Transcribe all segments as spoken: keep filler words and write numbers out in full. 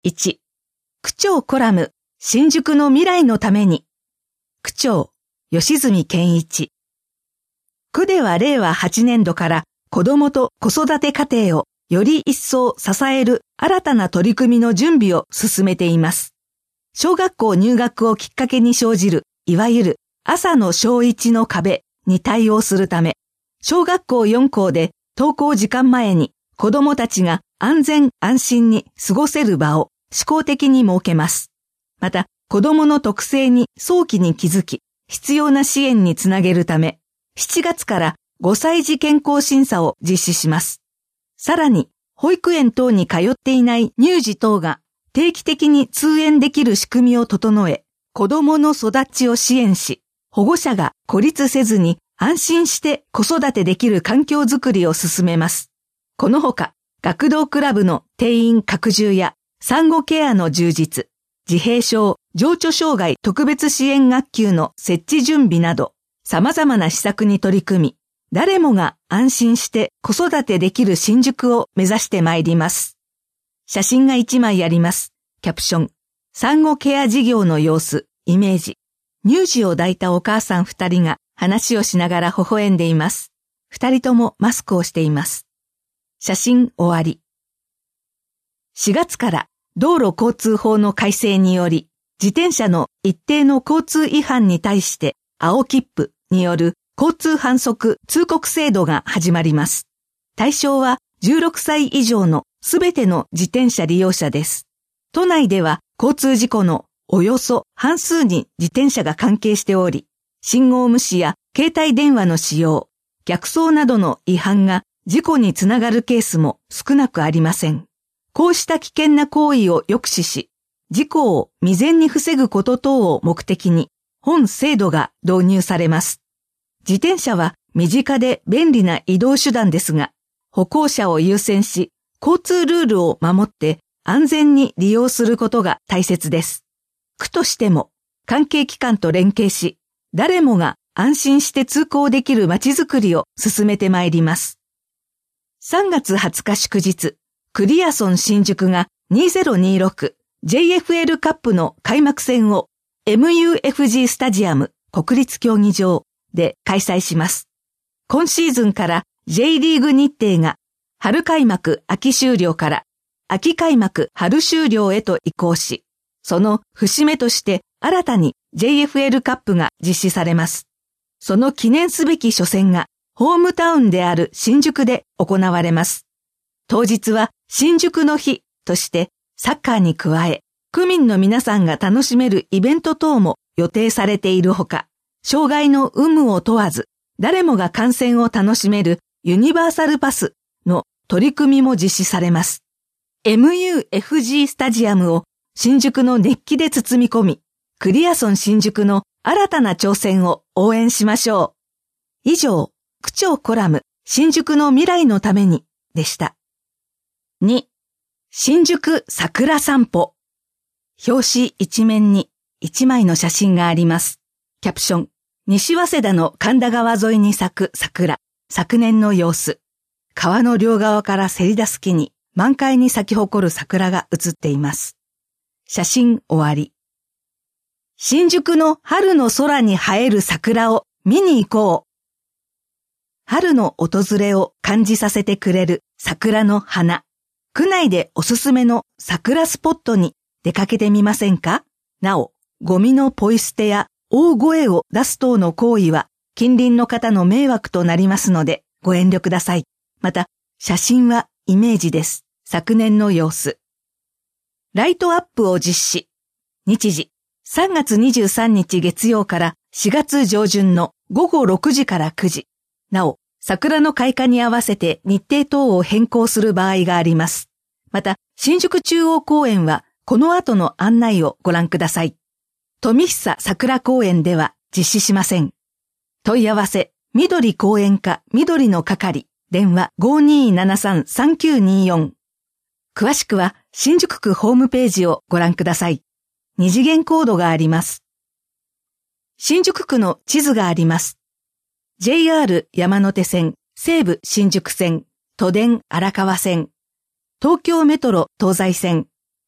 いち、区長コラム、新宿の未来のために。区長、吉住健一。区ではれいわはちねんどから子どもと子育て家庭をより一層支える新たな取り組みの準備を進めています。小学校入学をきっかけに生じる、いわゆる朝の小一の壁に対応するため、小学校よんこうで登校時間前に子どもたちが安全安心に過ごせる場を試行的に設けます。また、子どもの特性に早期に気づき、必要な支援につなげるため、しちがつからごさい児健康審査を実施します。さらに、保育園等に通っていない乳児等が定期的に通園できる仕組みを整え、子どもの育ちを支援し、保護者が孤立せずに安心して子育てできる環境づくりを進めます。このほか、学童クラブの定員拡充や産後ケアの充実、自閉症、情緒障害特別支援学級の設置準備など、様々な施策に取り組み、誰もが安心して子育てできる新宿を目指してまいります。写真がいちまいあります。キャプション。産後ケア事業の様子、イメージ。乳児を抱いたお母さん二人が話をしながら微笑んでいます。二人ともマスクをしています。写真終わり。しがつから道路交通法の改正により、自転車の一定の交通違反に対して青切符による交通反則通告制度が始まります。対象はじゅうろくさい以上のすべての自転車利用者です。都内では交通事故のおよそ半数に自転車が関係しており、信号無視や携帯電話の使用、逆走などの違反が事故につながるケースも少なくありません。こうした危険な行為を抑止し、事故を未然に防ぐこと等を目的に、本制度が導入されます。自転車は身近で便利な移動手段ですが、歩行者を優先し、交通ルールを守って安全に利用することが大切です。区としても関係機関と連携し、誰もが安心して通行できるまちづくりを進めてまいります。さんがつはつか祝日、クリアソン新宿がにせんにじゅうろく ジェイエフエル カップの開幕戦を エムユーエフジー スタジアム国立競技場で開催します。今シーズンから J リーグ日程が春開幕秋終了から秋開幕春終了へと移行し、その節目として新たに ジェイエフエル カップが実施されます。その記念すべき初戦がホームタウンである新宿で行われます。当日は新宿の日としてサッカーに加え、区民の皆さんが楽しめるイベント等も予定されているほか、障害の有無を問わず、誰もが観戦を楽しめるユニバーサルパスの取り組みも実施されます。エムユーエフジー スタジアムを新宿の熱気で包み込み、クリアソン新宿の新たな挑戦を応援しましょう。以上、区長コラム、新宿の未来のためにでした。に、新宿桜散歩。表紙一面に一枚の写真があります。キャプション、西早稲田の神田川沿いに咲く桜、昨年の様子。川の両側からせり出す木に満開に咲き誇る桜が写っています。写真終わり。新宿の春の空に映える桜を見に行こう。春の訪れを感じさせてくれる桜の花。区内でおすすめの桜スポットに出かけてみませんか？なお、ゴミのポイ捨てや大声を出す等の行為は近隣の方の迷惑となりますのでご遠慮ください。また、写真はイメージです。昨年の様子。ライトアップを実施。日時、さんがつにじゅうさんにち月曜からしがつ上旬のごごろくじからくじ。なお、桜の開花に合わせて日程等を変更する場合があります。また、新宿中央公園はこの後の案内をご覧ください。富久桜公園では実施しません。問い合わせ、緑公園課緑の係、電話 ごーにーななさんさんきゅうにーよん。詳しくは新宿区ホームページをご覧ください。二次元コードがあります。新宿区の地図があります。ジェイアール 山手線、西武新宿線、都電荒川線、東京メトロ東西線、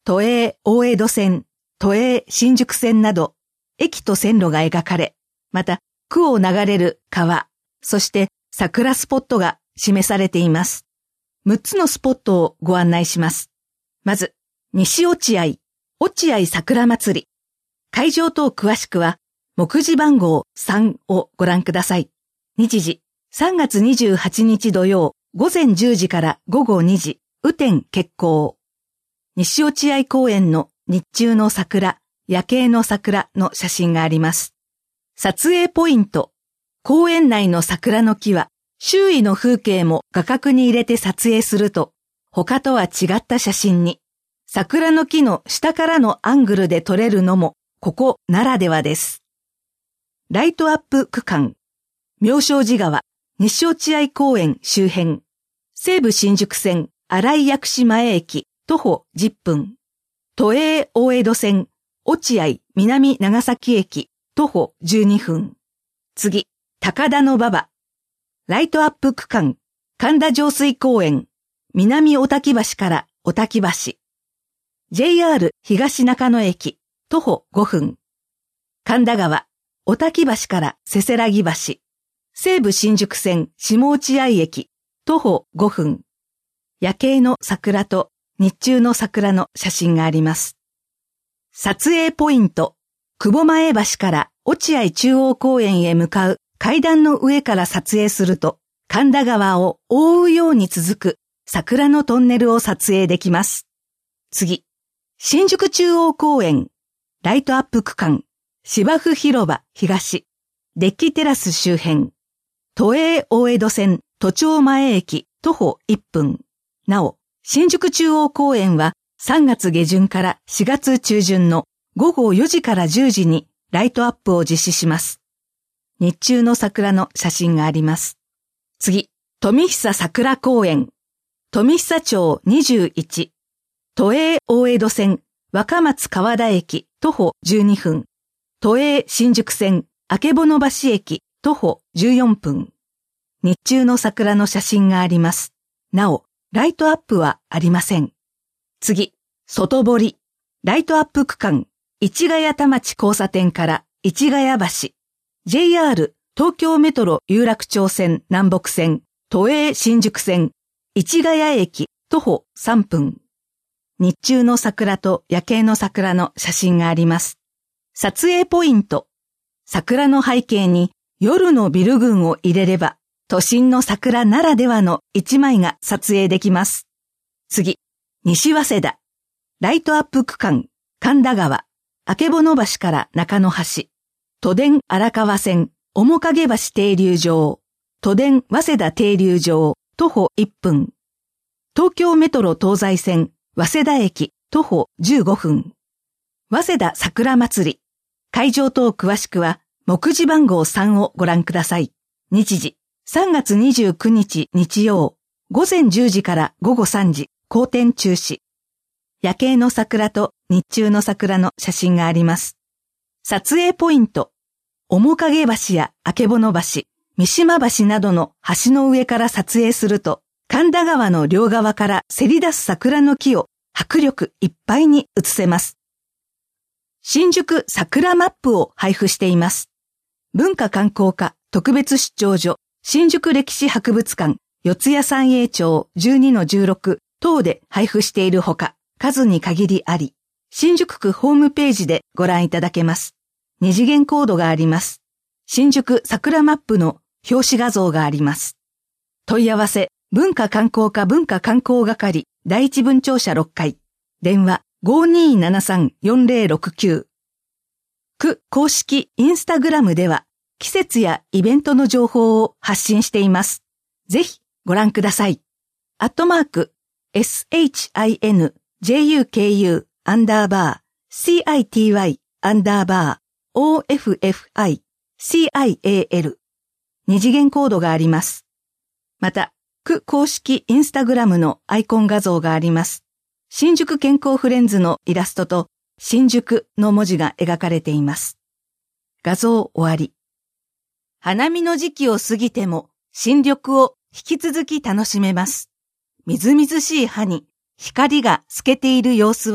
都営大江戸線、都営新宿線など、駅と線路が描かれ、また区を流れる川、そして桜スポットが示されています。むっつのスポットをご案内します。まず、西落合、落合桜祭り。会場等詳しくは、目次番号さんをご覧ください。日時、さんがつにじゅうはちにち土曜、午前じゅうじから午後にじ、雨天決行。西落合公園の日中の桜、夜景の桜の写真があります。撮影ポイント。公園内の桜の木は、周囲の風景も画角に入れて撮影すると、他とは違った写真に、桜の木の下からのアングルで撮れるのも、ここならではです。ライトアップ区間。妙正寺川、西落合公園周辺。西武新宿線、新井薬師前駅、徒歩じゅっぷん。都営大江戸線、落合南長崎駅、徒歩じゅうにふん。次、高田馬場。ライトアップ区間、神田上水公園、南小滝橋から小滝橋。ジェイアール 東中野駅、徒歩ごふん。神田川、小滝橋からせせらぎ橋。西武新宿線下落合駅、徒歩ごふん。夜景の桜と日中の桜の写真があります。撮影ポイント。久保前橋から落合中央公園へ向かう階段の上から撮影すると、神田川を覆うように続く桜のトンネルを撮影できます。次、新宿中央公園、ライトアップ区間、芝生広場東、デッキテラス周辺、都営大江戸線都庁前駅徒歩いっぷん。なお、新宿中央公園はさんがつげじゅんからしがつちゅうじゅんのごごよじからじゅうじにライトアップを実施します。日中の桜の写真があります。次、富久桜公園、富久町にじゅういち、都営大江戸線若松川田駅徒歩じゅうにふん、都営新宿線曙橋駅徒歩じゅうよんぷん。日中の桜の写真があります。なお、ライトアップはありません。次、外堀、ライトアップ区間、市ヶ谷田町交差点から市ヶ谷橋、ジェイアール 東京メトロ有楽町線南北線、都営新宿線、市ヶ谷駅徒歩さんぷん。日中の桜と夜景の桜の写真があります。撮影ポイント。桜の背景に夜のビル群を入れれば、都心の桜ならではの一枚が撮影できます。次、西早稲田。ライトアップ区間、神田川、曙橋から中野橋、都電荒川線、面影橋停留場、都電早稲田停留場、徒歩いっぷん。東京メトロ東西線、早稲田駅、徒歩じゅうごふん。早稲田桜祭り。会場等詳しくは、目次番号さんをご覧ください。日時、さんがつにじゅうくにち日曜、午前じゅうじから午後さんじ、後展中止。夜景の桜と日中の桜の写真があります。撮影ポイント。面影橋や曙橋、三島橋などの橋の上から撮影すると、神田川の両側からせり出す桜の木を迫力いっぱいに映せます。新宿桜マップを配布しています。文化観光課特別出張所、新宿歴史博物館、四谷三栄町 じゅうにのじゅうろく 等で配布しているほか、数に限りあり、新宿区ホームページでご覧いただけます。二次元コードがあります。新宿桜マップの表紙画像があります。問い合わせ、文化観光課文化観光係第一分庁舎ろっかい。電話 ごーにーななさんよんぜろろくきゅう。区公式インスタグラムでは季節やイベントの情報を発信しています。ぜひご覧ください。アットマーク エスエイチアイエヌジェイユーケーユー アンダーバー シーアイティーワイ アンダーバー オーエフエフアイ シーアイエーエル。二次元コードがあります。また、区公式インスタグラムのアイコン画像があります。新宿健康フレンズのイラストと新宿の文字が描かれています。画像終わり。花見の時期を過ぎても新緑を引き続き楽しめます。みずみずしい葉に光が透けている様子は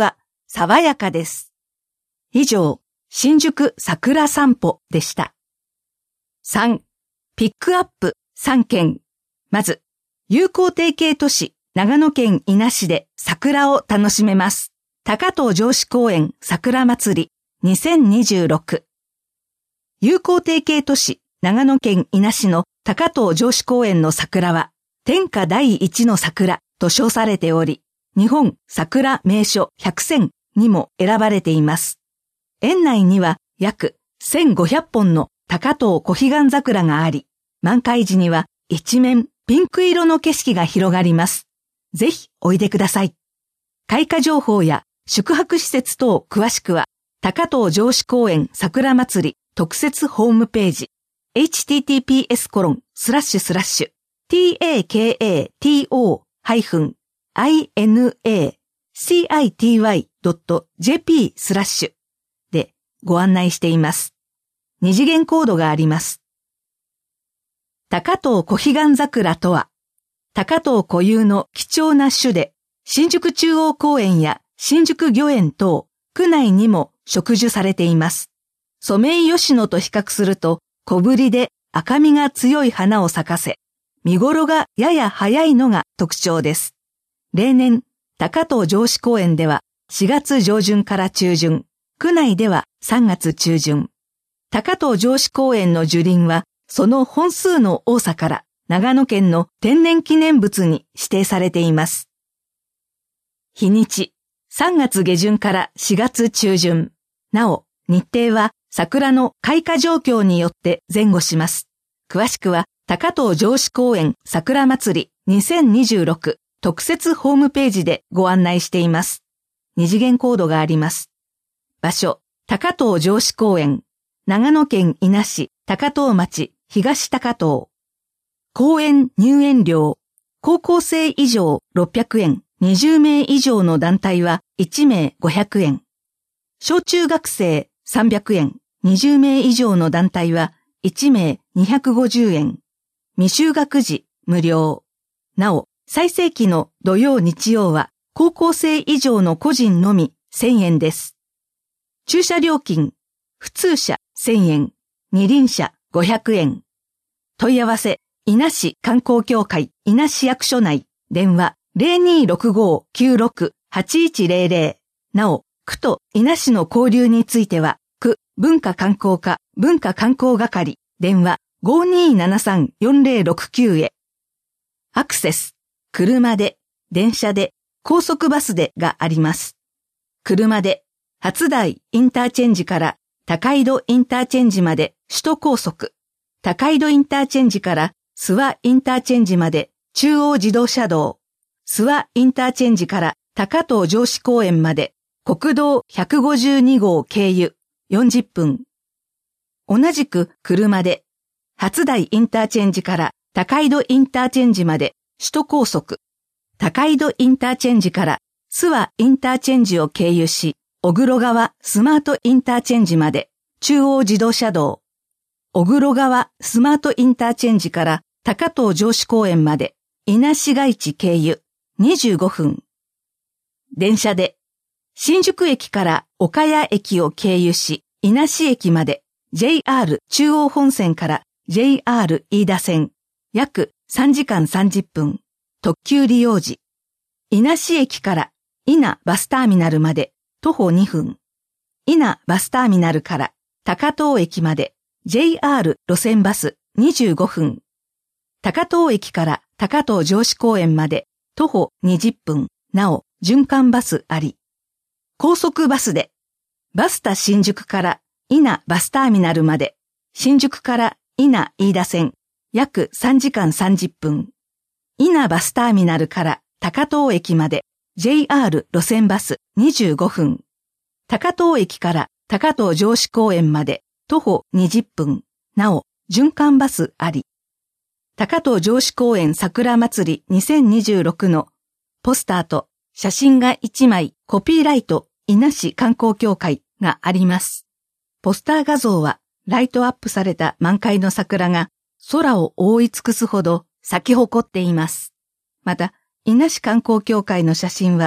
爽やかです。以上、新宿桜散歩でした。さん、ピックアップさんけん。まず、友好提携都市、長野県伊那市で桜を楽しめます。高遠城址公園桜祭りにせんにじゅうろく。友好提携都市、長野県伊那市の高遠城址公園の桜は、天下第一の桜と称されており、日本桜名所ひゃくせんにも選ばれています。園内には約せんごひゃっぽんの高遠小彼岸桜があり、満開時には一面ピンク色の景色が広がります。ぜひおいでください。開花情報や宿泊施設等詳しくは、高遠城址公園桜祭り特設ホームページ、エイチティーティーピーエスコロンスラッシュスラッシュティーエーケーエーティーオーハイフンアイエヌエーシーアイティーワイドットジェーピー スラッシュでご案内しています。二次元コードがあります。高遠小彼岸桜とは、高遠固有の貴重な種で、新宿中央公園や新宿御苑等、区内にも植樹されています。ソメイヨシノと比較すると、小ぶりで赤みが強い花を咲かせ、見頃がやや早いのが特徴です。例年、高遠城址公園ではしがつ上旬から中旬、区内ではさんがつ中旬。高遠城址公園の樹林は、その本数の多さから長野県の天然記念物に指定されています。日にち、さんがつげじゅんからしがつちゅうじゅん。なお、日程は桜の開花状況によって前後します。詳しくは、高遠城址公園桜祭りにせんにじゅうろく特設ホームページでご案内しています。二次元コードがあります。場所、高遠城址公園、長野県伊那市高遠町東高遠。公園入園料、高校生以上ろっぴゃくえん、にじゅうめい以上の団体はいちめいごひゃくえん。小中学生さんびゃくえん、にじゅうめい以上の団体はいちめいにひゃくごじゅうえん。未就学児無料。なお、最盛期の土曜日曜は高校生以上の個人のみせんえんです。駐車料金、普通車せんえん、二輪車ごひゃくえん。問い合わせ、伊那市観光協会伊那市役所内、電話 ゼロにーろくごーきゅうろくはちいちゼロゼロ。なお、区と伊那市の交流については、区文化観光課文化観光係、電話 ごーにーななさんよんゼロろくきゅう へ。アクセス、車で、電車で、高速バスでがあります。車で、初台インターチェンジから高井戸インターチェンジまで首都高速、高井戸インターチェンジから諏訪インターチェンジまで中央自動車道、諏訪インターチェンジから高遠城址公園まで国道ひゃくごじゅうにごう経由よんじゅっぷん。同じく車で、初台インターチェンジから高井戸インターチェンジまで首都高速、高井戸インターチェンジから諏訪インターチェンジを経由し、小黒川スマートインターチェンジまで中央自動車道、小黒川スマートインターチェンジから高遠城址公園まで伊那市街地経由にじゅうごふん。電車で、新宿駅から岡谷駅を経由し伊那市駅まで ジェイアール 中央本線から ジェイアール 飯田線約さんじかんさんじゅっぷん。特急利用時。伊那市駅から伊那バスターミナルまで徒歩にふん。伊那バスターミナルから高遠駅まで ジェイアール 路線バスにじゅうごふん。高遠駅から高遠城址公園まで徒歩にじゅっぷん。なお、循環バスあり。高速バスで、バスタ新宿から伊那バスターミナルまで、新宿から伊那飯田線約さんじかんさんじゅっぷん。伊那バスターミナルから高遠駅まで ジェイアール 路線バスにじゅうごふん。高遠駅から高遠城址公園まで徒歩にじゅっぷん。なお、循環バスあり。高遠城址公園桜祭りにせんにじゅうろくのポスターと写真がいちまいコピーライト伊那市観光協会があります。ポスター画像はライトアップされた満開の桜が空を覆い尽くすほど咲き誇っています。また、伊那市観光協会の写真は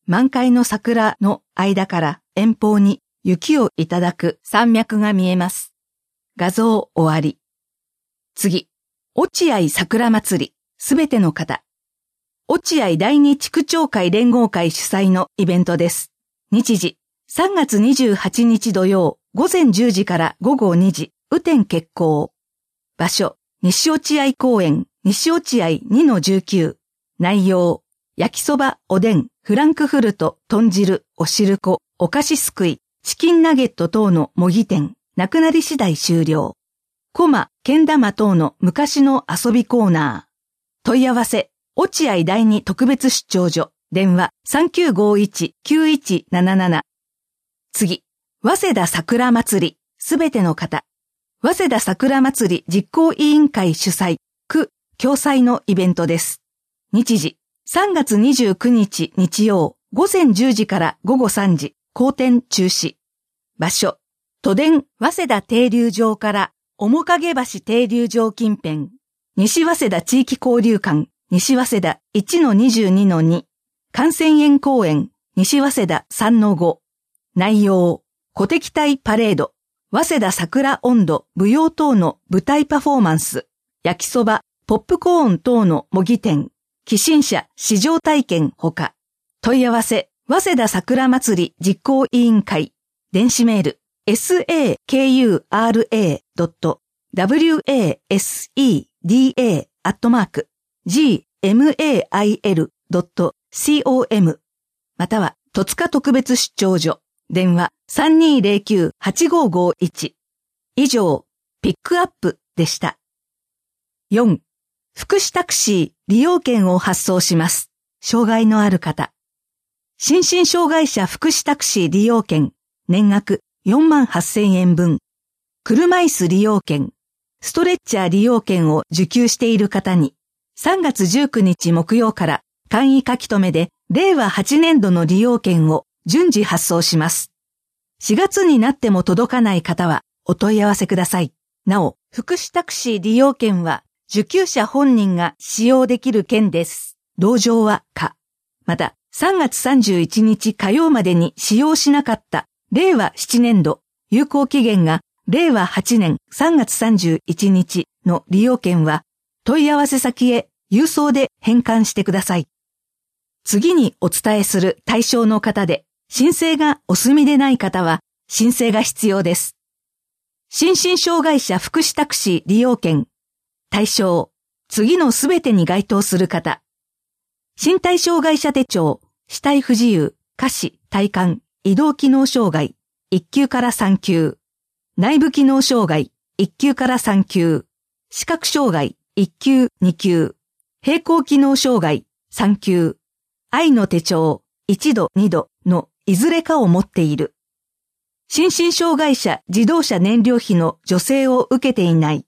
満開の桜の間から遠方に雪をいただく山脈が見えます。画像終わり。次、落合桜祭り、すべての方。落合第二地区町会連合会主催のイベントです。日時、さんがつにじゅうはちにち土曜、午前じゅうじから午後にじ、雨天決行。場所、西落合公園、西落合 にのじゅうきゅう。内容、焼きそば、おでん、フランクフルト、豚汁、お汁粉、お菓子すくい、チキンナゲット等の模擬店、なくなり次第終了。コマ、けん玉等の昔の遊びコーナー。問い合わせ、落合第二特別出張所、電話 さんきゅうごいち きゅういちなななな。次、早稲田桜祭り、すべての方。早稲田桜祭り実行委員会主催、区、共催のイベントです。日時、さんがつにじゅうくにち日曜、午前じゅうじから午後さんじ、公展中止。場所、都電早稲田停留場から面影橋停留場近辺、西早稲田地域交流館、西早稲田 いちのにじゅうにのに、観戦園公園、西早稲田 さんのご。内容、鼓笛隊パレード、早稲田桜音頭舞踊等の舞台パフォーマンス、焼きそば、ポップコーン等の模擬店、寄進者試乗体験ほか。問い合わせ、早稲田桜祭り実行委員会、電子メール、エスエーケーユーアールエードットダブリューエーエスイーディーエー アットマーク、ジーエムエーアイエルドットコム または、戸塚特別出張所、電話 さんにーぜろきゅう はちごごいち。以上、ピックアップでした。よん. 福祉タクシー利用券を発送します。障害のある方。心身障害者福祉タクシー利用券、年額よんまんはっせんえんぶん。車椅子利用券、ストレッチャー利用券を受給している方に、さんがつじゅうくにち木曜から簡易書き留めでれいわはちねんどの利用券を順次発送します。しがつになっても届かない方はお問い合わせください。なお、福祉タクシー利用券は受給者本人が使用できる券です。同乗は可。また、さんがつさんじゅういちにち火曜までに使用しなかったれいわななねんど、有効期限がれいわはちねんさんがつさんじゅういちにちの利用券は問い合わせ先へ郵送で返還してください。次にお伝えする対象の方で、申請がお済みでない方は申請が必要です。心身障害者福祉タクシー利用券。対象、次のすべてに該当する方。身体障害者手帳、肢体不自由、下肢、体幹、移動機能障害、いっきゅうからさんきゅう。内部機能障害、いっきゅうからさんきゅう。視覚障害、いっきゅう、にきゅう。平行機能障害、さんきゅう。愛の手帳、いちど、にどのいずれかを持っている。心身障害者自動車燃料費の助成を受けていない。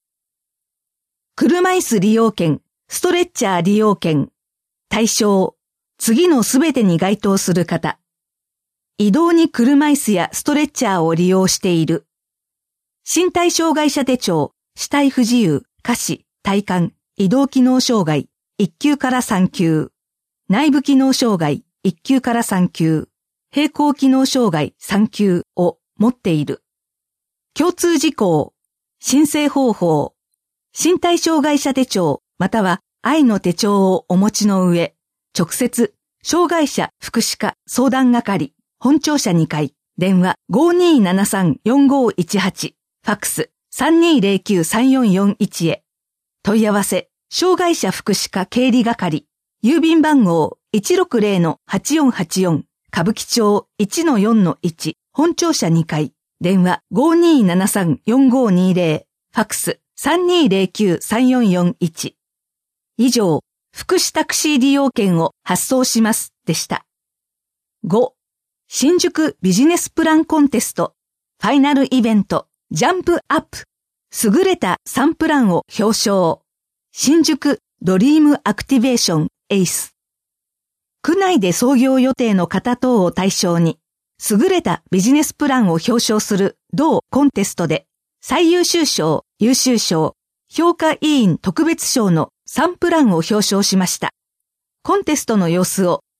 車椅子利用券、ストレッチャー利用券。対象、次のすべてに該当する方。移動に車椅子やストレッチャーを利用している。身体障害者手帳、肢体不自由、下肢、体幹、移動機能障害、いっきゅうからさんきゅう。内部機能障害、いっきゅうからさんきゅう。平行機能障害さんきゅうを持っている。共通事項、申請方法、身体障害者手帳または愛の手帳をお持ちの上、直接、障害者福祉課相談係、本庁舎にかい、電話 ごーにーななさんよんごーいちはち、ファックス さんにーぜろきゅうさんよんよんいち へ。問い合わせ、障害者福祉課経理係、郵便番号 いちろくぜろのはちよんはちよん、歌舞伎町 いちのよんのいち、本庁舎にかい、電話 ごーにーななさんよんごーにーぜろ、ファックス さんにーぜろきゅうさんよんよんいち。以上、福祉タクシー利用券を発送しますでした。ご. 新宿ビジネスプランコンテスト、ファイナルイベント、ジャンプアップ、優れたさんプランを表彰。新宿ドリームアクティベーションエイス。区内で創業予定の方等を対象に、優れたビジネスプランを表彰する同コンテストで、最優秀賞、優秀賞、評価委員特別賞のさんプランを表彰しました。コンテストの様子を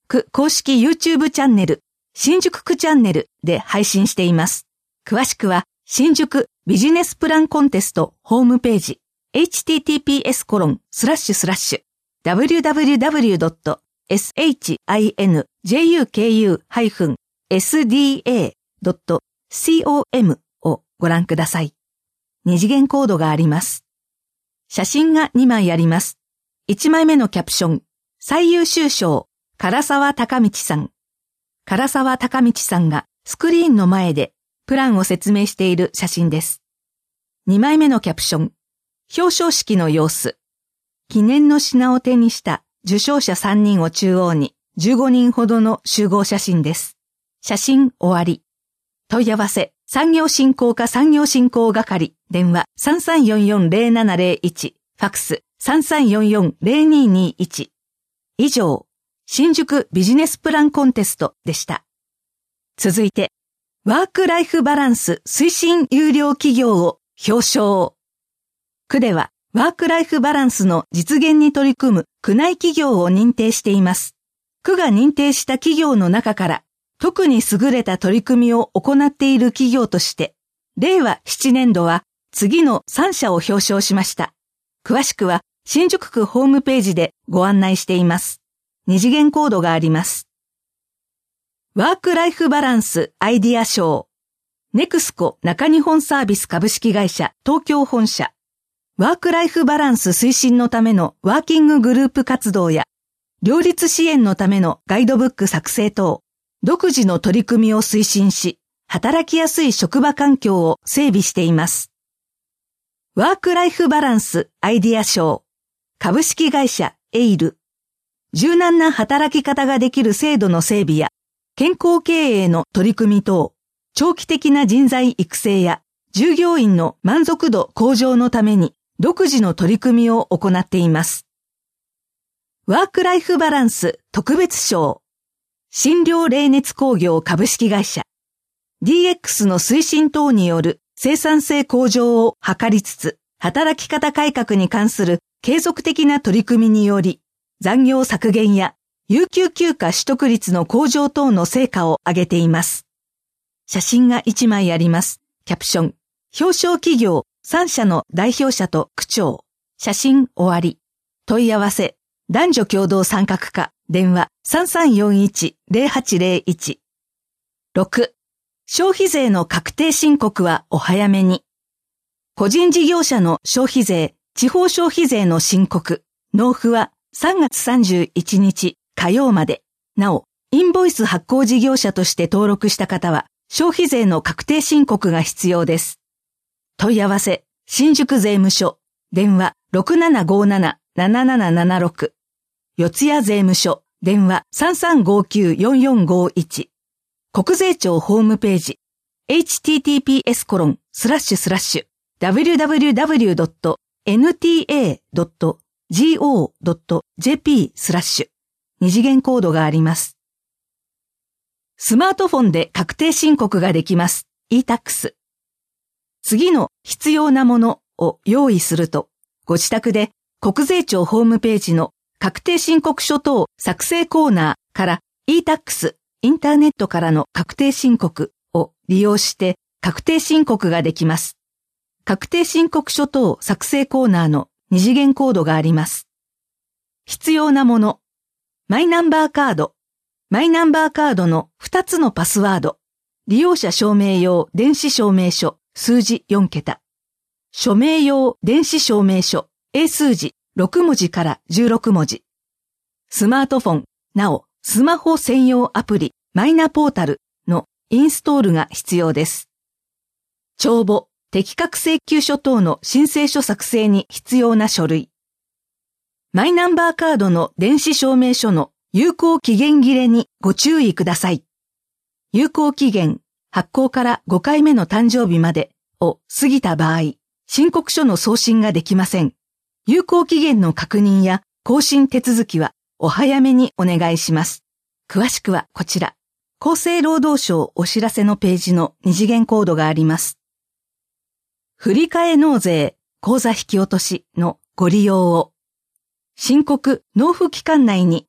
区公式 YouTube チャンネル、新宿区チャンネルで配信しています。詳しくは、新宿ビジネスプランコンテストホームページ、エイチティーティーピーエスコロンスラッシュスラッシュダブリューダブリューダブリュードットシンジュクダットコム をご覧ください。二次元コードがあります。写真がにまいあります。いちまいめのキャプション、最優秀賞、唐沢孝道さん。唐沢孝道さんがスクリーンの前でプランを説明している写真です。にまいめのキャプション、表彰式の様子。記念の品を手にした受賞者さんにんを中央にじゅうごにんほどの集合写真です。写真終わり。問い合わせ、産業振興課産業振興係、電話 さんさんよんよんゼロななゼロいち、ファックス さんさんよんよんゼロににいち。以上、新宿ビジネスプランコンテストでした。続いて、ワークライフバランス推進優良企業を表彰。区では、ワークライフバランスの実現に取り組む区内企業を認定しています。区が認定した企業の中から、特に優れた取り組みを行っている企業として、れいわななねんどは次のさんしゃを表彰しました。詳しくは新宿区ホームページでご案内しています。二次元コードがあります。ワークライフバランスアイディア賞。ネクスコ中日本サービス株式会社東京本社。ワークライフバランス推進のためのワーキンググループ活動や、両立支援のためのガイドブック作成等、独自の取り組みを推進し、働きやすい職場環境を整備しています。ワークライフバランスアイディア賞。株式会社エイル。柔軟な働き方ができる制度の整備や、健康経営の取り組み等、長期的な人材育成や、従業員の満足度向上のために、独自の取り組みを行っています。ワークライフバランス特別賞。新寮冷熱工業株式会社。ディーエックス の推進等による生産性向上を図りつつ、働き方改革に関する継続的な取り組みにより、残業削減や有給休暇取得率の向上等の成果を上げています。写真がいちまいあります。キャプション。表彰企業さんしゃの代表者と区長。写真終わり。問い合わせ。男女共同参画課。電話 さんさんよんいちゼロはちゼロいち。ろく. 消費税の確定申告はお早めに。個人事業者の消費税、地方消費税の申告、納付はさんがつさんじゅういちにち火曜まで。なお、インボイス発行事業者として登録した方は、消費税の確定申告が必要です。問い合わせ、新宿税務署、電話 ろくななごななななななななろく。四谷税務署、電話 さんさんごきゅうよんよんごいち。国税庁ホームページ、エイチティーティーピーエスコロンスラッシュスラッシュダブリューダブリューダブリュードットエヌティーエードットゴードットジェーピー スラッシュ。二次元コードがあります。スマートフォンで確定申告ができます。イータックス。次の必要なものを用意すると、ご自宅で国税庁ホームページの確定申告書等作成コーナーから イータックス、インターネットからの確定申告を利用して確定申告ができます。確定申告書等作成コーナーの二次元コードがあります。必要なもの。マイナンバーカード。マイナンバーカードのふたつのパスワード。利用者証明用電子証明書数字よんけた。署名用電子証明書英数字ろくもじからじゅうろくもじ。スマートフォン、なお、スマホ専用アプリマイナポータルのインストールが必要です。帳簿、適格請求書等の申請書作成に必要な書類。マイナンバーカードの電子証明書の有効期限切れにご注意ください。有効期限、発行からごかいめの誕生日までを過ぎた場合、申告書の送信ができません。有効期限の確認や更新手続きはお早めにお願いします。詳しくはこちら、厚生労働省お知らせのページの二次元コードがあります。振替納税、口座引き落としのご利用を。申告納付期間内に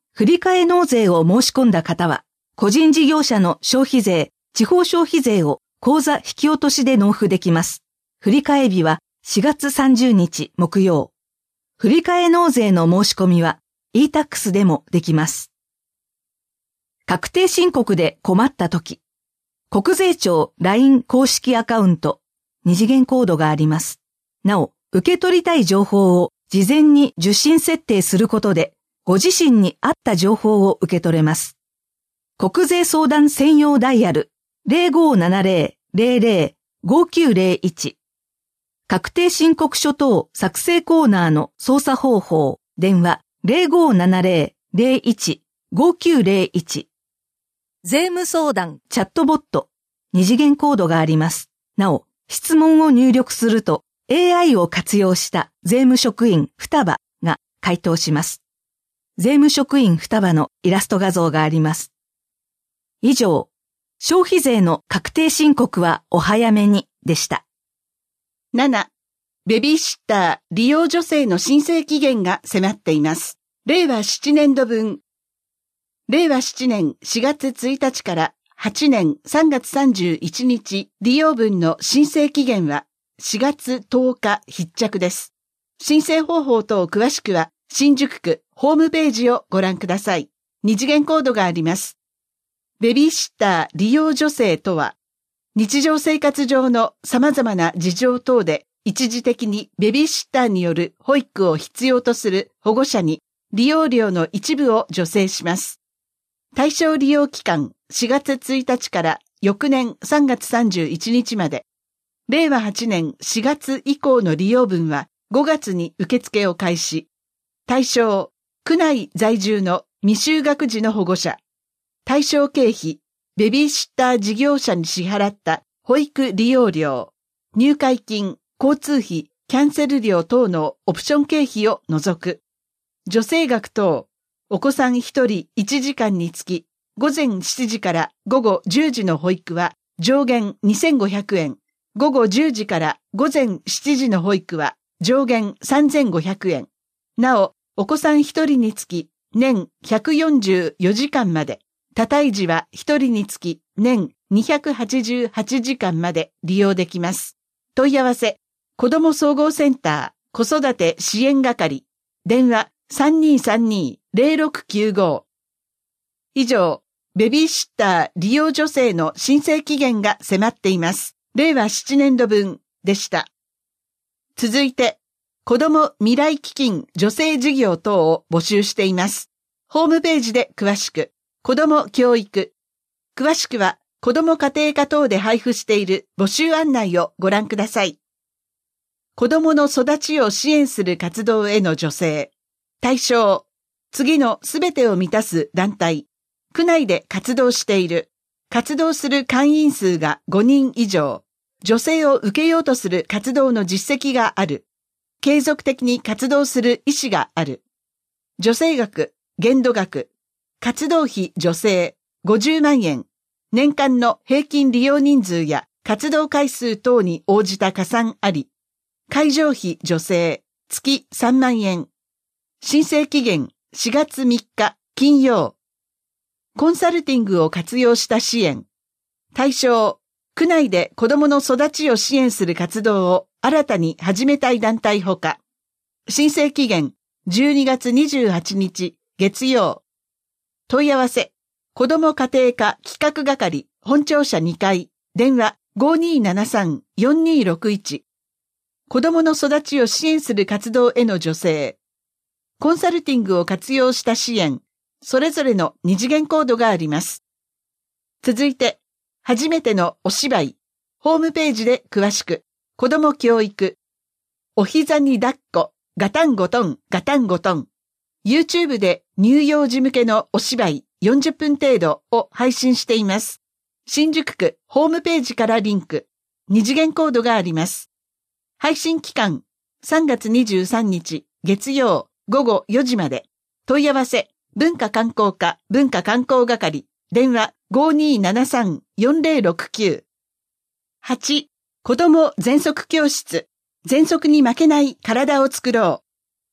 振替納税を申し込んだ方は、個人事業者の消費税、地方消費税を口座引き落としで納付できます。振替日はしがつさんじゅうにち木曜。振替納税の申し込みは イータックス でもできます。確定申告で困ったとき、国税庁 ライン 公式アカウント、二次元コードがあります。なお、受け取りたい情報を事前に受信設定することで、ご自身に合った情報を受け取れます。国税相談専用ダイヤル ゼロごーななゼロ ゼロゼロ ごきゅうゼロいち。確定申告書等作成コーナーの操作方法、電話 ゼロごーななゼロ ゼロいち ごきゅうゼロいち。税務相談チャットボット、二次元コードがあります。なお、質問を入力すると エーアイ を活用した税務職員双葉が回答します。税務職員双葉のイラスト画像があります。以上、消費税の確定申告はお早めにでした。 なな. ベビーシッター利用助成の申請期限が迫っています。れいわななねん度分。れいわななねんしがつついたちからはちねんさんがつさんじゅういちにち利用分の申請期限はしがつとおか必着です。申請方法等詳しくは新宿区ホームページをご覧ください。二次元コードがあります。ベビーシッター利用助成とは、日常生活上の様々な事情等で一時的にベビーシッターによる保育を必要とする保護者に利用料の一部を助成します。対象利用期間しがつついたちから翌年さんがつさんじゅういちにちまで、れいわはちねんしがつ以降の利用分はごがつに受付を開始。対象、区内在住の未就学児の保護者。対象経費、ベビーシッター事業者に支払った保育利用料、入会金、交通費、キャンセル料等のオプション経費を除く。助成額等、お子さんひとりいちじかんにつき、ごぜんしちじからごごじゅうじの保育は上限にせんごひゃくえん、ごごじゅうじからごぜんしちじの保育は上限さんぜんごひゃくえん。なお、お子さんひとりにつき年ひゃくよんじゅうよじかんまで、多胎児はひとりにつき年にひゃくはちじゅうはちじかんまで利用できます。問い合わせ、子ども総合センター子育て支援係、電話 さんにーさんにーゼロろくきゅうご。以上、ベビーシッター利用助成の申請期限が迫っています。れいわななねん度分でした。続いて、子ども未来基金助成事業等を募集しています。ホームページで詳しく、子ども教育。詳しくは、子ども家庭科等で配布している募集案内をご覧ください。子どもの育ちを支援する活動への助成。対象、次のすべてを満たす団体。区内で活動している。活動する会員数がごにん以上。助成を受けようとする活動の実績がある。継続的に活動する意思がある。助成額、限度額。活動費助成ごじゅうまんえん。年間の平均利用人数や活動回数等に応じた加算あり。会場費助成月さんまんえん。申請期限しがつみっか金曜。コンサルティングを活用した支援。対象、区内で子どもの育ちを支援する活動を新たに始めたい団体ほか。申請期限じゅうにがつにじゅうはちにち月曜。問い合わせ、子ども家庭科企画係本庁舎にかい、電話 ごにーななさんよんにーろくいち。子どもの育ちを支援する活動への助成。コンサルティングを活用した支援。それぞれの二次元コードがあります。続いて、初めてのお芝居。ホームページで詳しく。子ども教育。お膝に抱っこ、ガタンゴトン、ガタンゴトン。YouTube で乳幼児向けのお芝居よんじゅっぷん程度を配信しています。新宿区ホームページからリンク。二次元コードがあります。配信期間さんがつにじゅうさんにち月曜ごごよじまで。問い合わせ文化観光課文化観光係電話 ごにーななさんよんゼロろくきゅう。はち. 子ども喘息教室。喘息に負けない体を作ろう。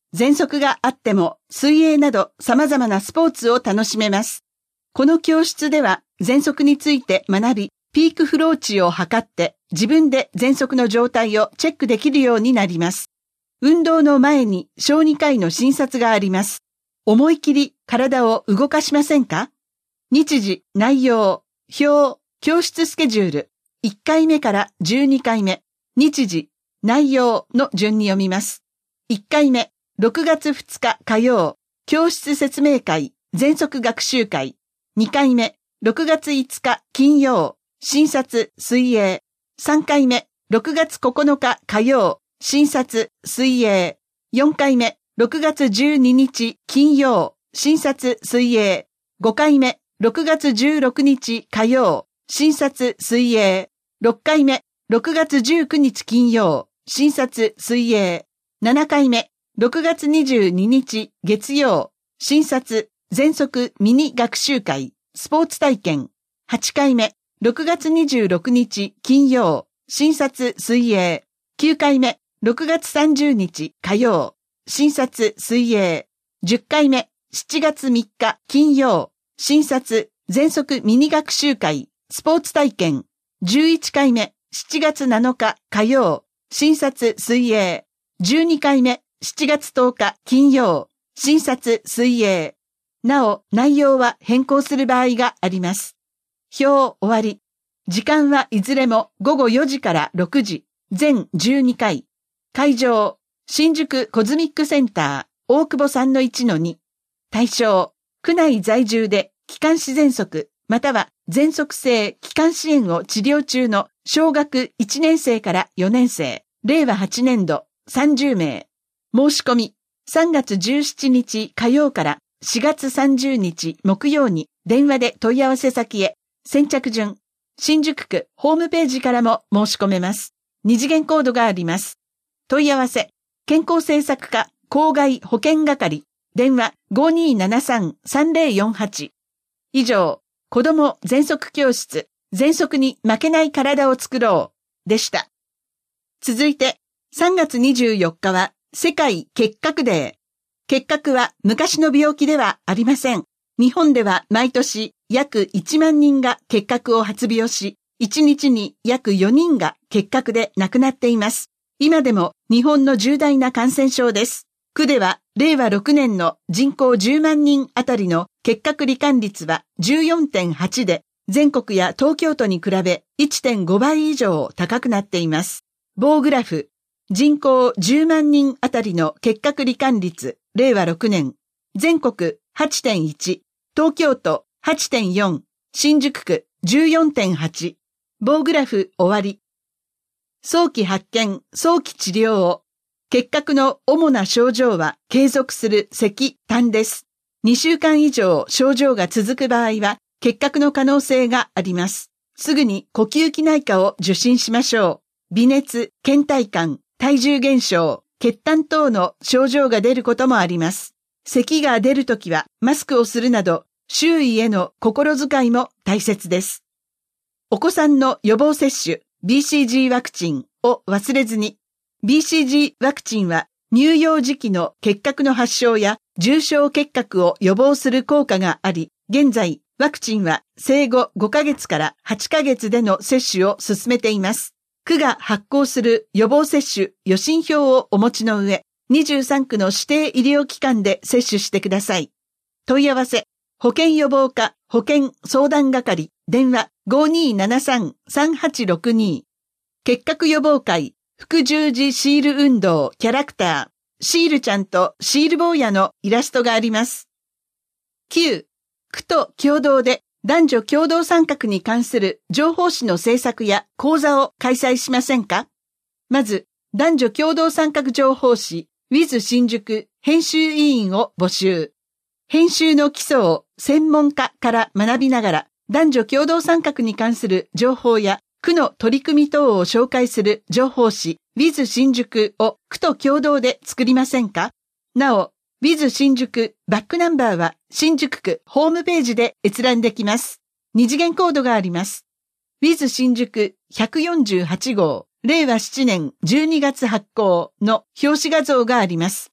喘息があっても水泳など様々なスポーツを楽しめます。この教室では喘息について学び、ピークフロー値を測って自分で喘息の状態をチェックできるようになります。運動の前に小児科医の診察があります。思い切り体を動かしませんか？日時、内容、表、教室スケジュール、いっかいめからじゅうにかいめ、日時、内容の順に読みます。いっかいめ、ろくがつふつか火曜、教室説明会、喘息学習会。にかいめ、ろくがついつか金曜、診察、水泳。さんかいめ、ろくがつここのか火曜、診察、水泳。よんかいめ、ろくがつじゅうににち金曜、診察、水泳。ごかいめ、ろくがつじゅうろくにち火曜、診察、水泳。ろっかいめ、ろくがつじゅうくにち金曜、診察、水泳。ななかいめ、ろくがつにじゅうににち月曜、診察、喘息ミニ学習会、スポーツ体験。はちかいめ、ろくがつにじゅうろくにち金曜、診察、水泳。きゅうかいめ、ろくがつさんじゅうにち火曜、診察、水泳。じゅっかいめ、しちがつみっか金曜、診察、喘息ミニ学習会、スポーツ体験。じゅういっかいめ、しちがつなのか火曜、診察、水泳。じゅうにかいめ、しちがつとおか金曜、診察、水泳。なお、内容は変更する場合があります。表終わり。時間はいずれもごごよじからろくじ、全じゅうにかい。会場、新宿コズミックセンター、大久保 さんのいちのに。対象、区内在住で気管支喘息、または喘息性気管支炎を治療中の小学いちねんせいからよねんせい、れいわはちねんどさんじゅうめい。申し込み、さんがつじゅうしちにち火曜からしがつさんじゅうにち木曜に電話で問い合わせ先へ。先着順、新宿区ホームページからも申し込めます。二次元コードがあります。問い合わせ、健康政策課公害保健係、電話 ごにーななさんさんぜろよんはち。以上、子ども喘息教室、喘息に負けない体を作ろう、でした。続いて、さんがつにじゅうよっかは世界結核デー。結核は昔の病気ではありません。日本では毎年約いちまんにんが結核を発病し、いちにちに約よにんが結核で亡くなっています。今でも日本の重大な感染症です。区ではれいわろくねんの人口じゅうまんにんあたりの結核罹患率は じゅうよんてんはち で、全国や東京都に比べ いってんごばい以上高くなっています。棒グラフ、人口じゅうまんにんあたりの結核罹患率れいわろくねん、全国 はちてんいち、東京都 はちてんよん、新宿区 じゅうよんてんはち。棒グラフ終わり。早期発見、早期治療を。結核の主な症状は継続する咳、痰です。にしゅうかん以上症状が続く場合は結核の可能性があります。すぐに呼吸器内科を受診しましょう。微熱、倦怠感、体重減少、血痰等の症状が出ることもあります。咳が出るときはマスクをするなど、周囲への心遣いも大切です。お子さんの予防接種、ビーシージー ワクチンを忘れずに。ビーシージー ワクチンは乳幼児期の結核の発症や重症結核を予防する効果があり、現在ワクチンは生後ごかげつからはちかげつでの接種を進めています。区が発行する予防接種予診票をお持ちの上、にじゅうさんくの指定医療機関で接種してください。問い合わせ、保健予防課保健相談係、電話 ごにーななさんさんはちろくに。結核予防会、副十字シール運動キャラクター、シールちゃんとシール坊やのイラストがあります。きゅう、区と共同で男女共同参画に関する情報誌の制作や講座を開催しませんか？まず、男女共同参画情報誌 with 新宿編集委員を募集。編集の基礎を専門家から学びながら、男女共同参画に関する情報や区の取り組み等を紹介する情報誌 with 新宿を区と共同で作りませんか？なお、with 新宿バックナンバーは新宿区ホームページで閲覧できます。二次元コードがあります。with 新宿ひゃくよんじゅうはちごう、れいわななねんじゅうにがつ発行の表紙画像があります。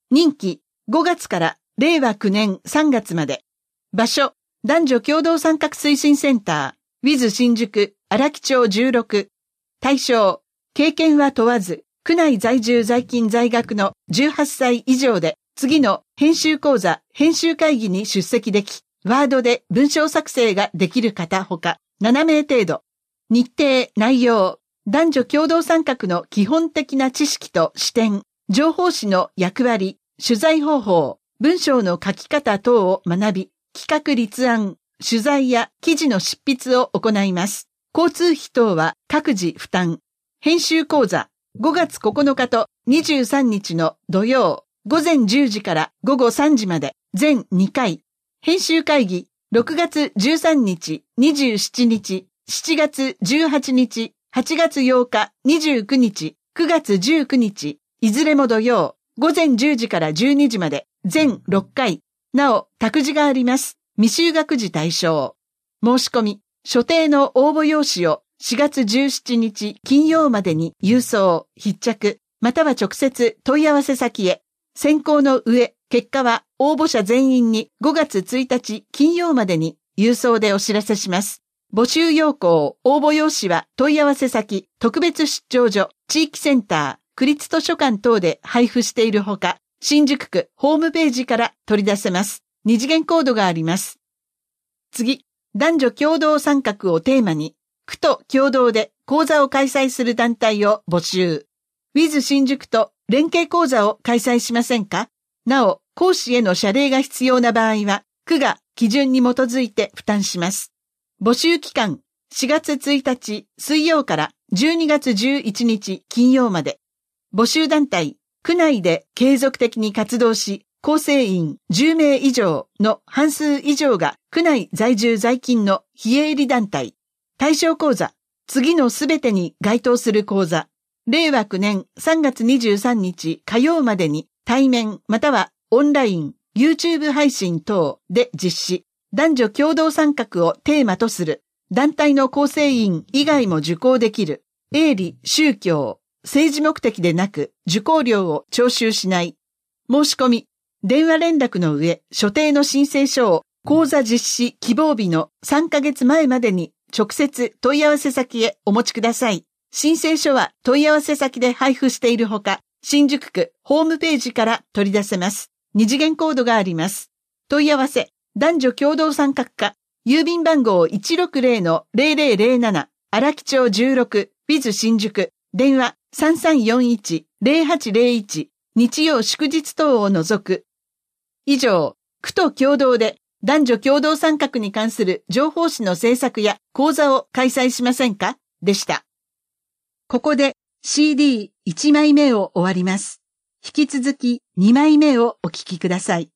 任期ごがつかられいわきゅうねんさんがつまで。場所、男女共同参画推進センター、ウィズ 新宿、荒木町じゅうろく。対象、経験は問わず、区内在住在勤在学のじゅうはっさい以上で、次の編集講座、編集会議に出席でき、ワードで文章作成ができる方ほか、ななめい程度。日程、内容、男女共同参画の基本的な知識と視点、情報誌の役割、取材方法、文章の書き方等を学び、企画立案、取材や記事の執筆を行います。交通費等は各自負担。編集講座、ごがつここのかとにじゅうさんにちの土曜、午前じゅうじから午後さんじまで、全にかい。編集会議、ろくがつじゅうさんにち、にじゅうしちにち、しちがつじゅうはちにち、はちがつようか、にじゅうくにち、くがつじゅうくにち、いずれも土曜、午前じゅうじからじゅうにじまで、全ろっかい。なお、託児があります。未就学児対象。申し込み、所定の応募用紙をしがつじゅうしちにち金曜までに郵送、必着、または直接問い合わせ先へ。選考の上、結果は応募者全員にごがつついたち金曜までに郵送でお知らせします。募集要項、応募用紙は問い合わせ先、特別出張所、地域センター、区立図書館等で配布しているほか、新宿区ホームページから取り出せます。二次元コードがあります。次、男女共同参画をテーマに、区と共同で講座を開催する団体を募集。ウィズ 新宿と連携講座を開催しませんか？なお、講師への謝礼が必要な場合は、区が基準に基づいて負担します。募集期間、しがつついたち水曜からじゅうにがつじゅういちにち金曜まで。募集団体、区内で継続的に活動し、構成員じゅうめい以上の半数以上が区内在住在勤の非営利団体。対象講座、次のすべてに該当する講座。れいわきゅうねんさんがつにじゅうさんにち火曜までに対面またはオンライン、YouTube 配信等で実施。男女共同参画をテーマとする。団体の構成員以外も受講できる。営利、宗教、政治目的でなく受講料を徴収しない。申し込み、電話連絡の上、所定の申請書を講座実施希望日のさんかげつまえまでに直接問い合わせ先へお持ちください。申請書は問い合わせ先で配布しているほか、新宿区ホームページから取り出せます。二次元コードがあります。問い合わせ、男女共同参画課、郵便番号 いちろくぜろのぜろぜろぜろなな、荒木町じゅうろく、ウィズ 新宿、電話さんさんよんいち ぜろはちぜろいち、日曜祝日等を除く。以上、区と共同で男女共同参画に関する情報誌の制作や講座を開催しませんか？でした。ここで シーディーいちまいめを終わります。引き続きにまいめをお聞きください。